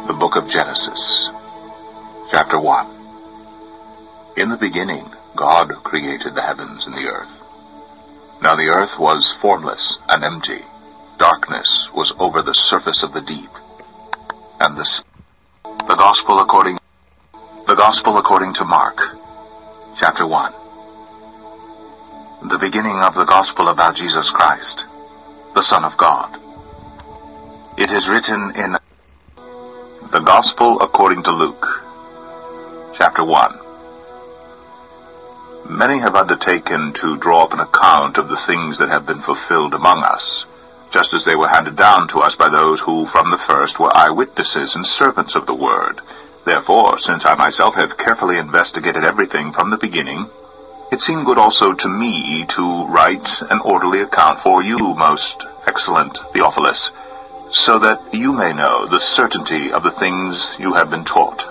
The Book of Genesis, Chapter 1. In the beginning, God created the heavens and the earth. Now the earth was formless and empty. Darkness was over the surface of the deep. And the Gospel according to Mark, Chapter 1. The beginning of the Gospel about Jesus Christ, the Son of God. It is written in the Gospel according to Luke, Chapter 1. Many have undertaken to draw up an account of the things that have been fulfilled among us, just as they were handed down to us by those who from the first were eyewitnesses and servants of the word. Therefore, since I myself have carefully investigated everything from the beginning, it seemed good also to me to write an orderly account for you, most excellent Theophilus, so that you may know the certainty of the things you have been taught,